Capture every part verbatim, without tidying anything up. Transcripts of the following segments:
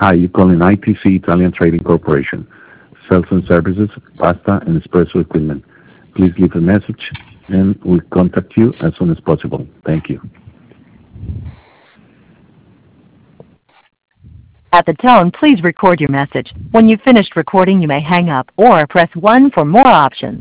Hi, you're calling I T C Italian Trading Corporation. Sales and services, pasta and espresso equipment. Please leave a message and we'll contact you as soon as possible. Thank you. At the tone, please record your message. When you've finished recording, you may hang up or press one for more options.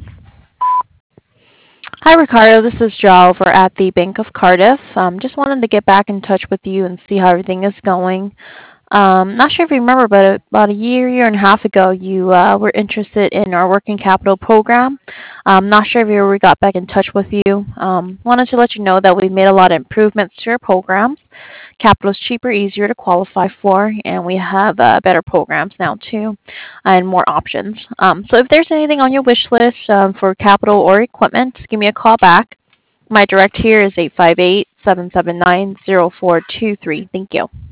Hi, Ricardo. This is Jo over at the Bank of Cardiff. Um, just wanted to get back in touch with you and see how everything is going. Um, not sure if you remember, but about a year, year and a half ago, you uh, were interested in our working capital program. I'm not sure if you ever got back in touch with you. Um, wanted to let you know that we've made a lot of improvements to our programs. Capital is cheaper, easier to qualify for, and we have uh, better programs now too, and more options. Um, so if there's anything on your wish list um, for capital or equipment, give me a call back. My direct here is eight five eight, seven seven nine, zero four two three. Thank you.